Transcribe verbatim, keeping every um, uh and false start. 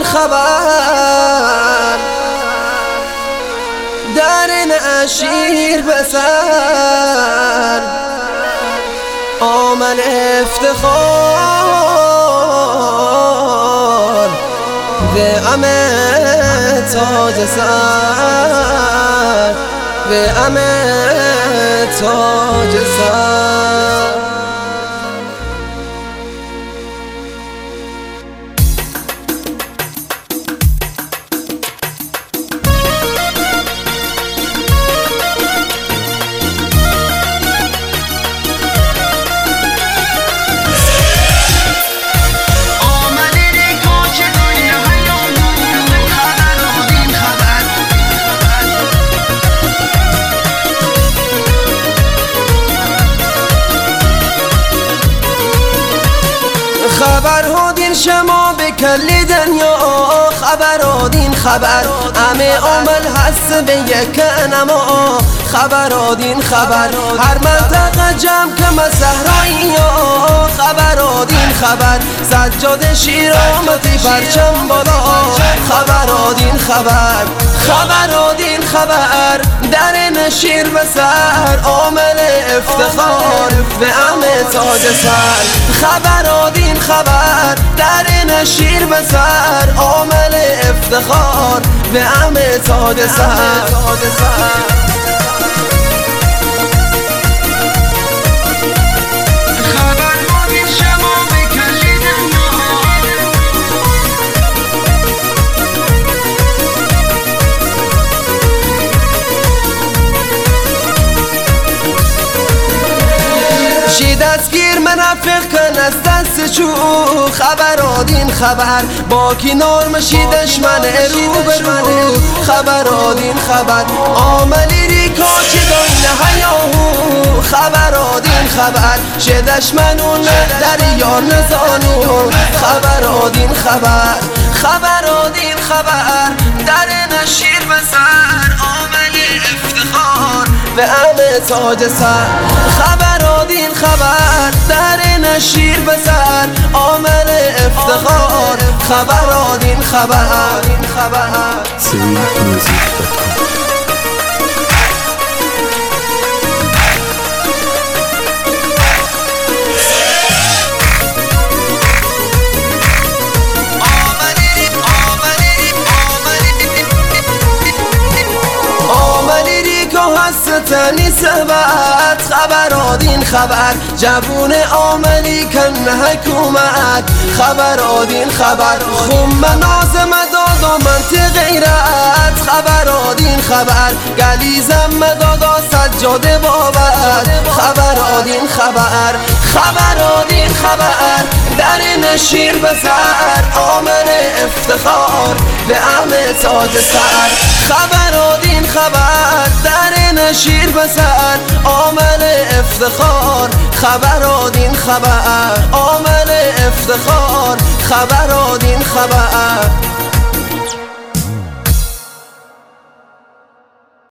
خبر در نشیر بسر آمن افتخار به ام تاج سر به ام تاج سر خبر هادین شما به کل دنیا خبر هادین خبر همه عمل هست به یک نما خبر هادین خبر هر منطقه جمع که صحرایی خبر هادین خبر سجاد شیر آمدی پرچم بالا خبر هادین خبر خبر هادین خبر در نشیر بسر عامل افتخار به ام تاج سر خبر هادین خبر در نشیر بسر عامل افتخار به ام تاج سر شی دستگیر منافق کن از دست چو خبر هادین خبر با کی نرم شی دشمن رو برو خبر هادین خبر عاملی ریکا چی داین هیاهو خبر هادین خبر شی دشمنون در یار نزانو خبر هادین خبر خبر هادین خبر در نشیر بسر عاملی افتخار به ام تاج سر خبر هادین خبر در نشیر بسر عامل افتخار خبر هادین خبر sweet music dot com تنی ثبت خبر هادین خبر جوون عاملی کن حکومت خبر هادین خبر خون مناز مداد و منطق غیرت خبر هادین خبر گلیزم مداد و سجاد بابت خبر هادین خبر خبر هادین خبر در نشیر بسر عامل افتخار به ام تاج سر خبر هادین خبر در نشیر بسر عامل افتخار خبر هادین خبر عامل افتخار خبر هادین خبر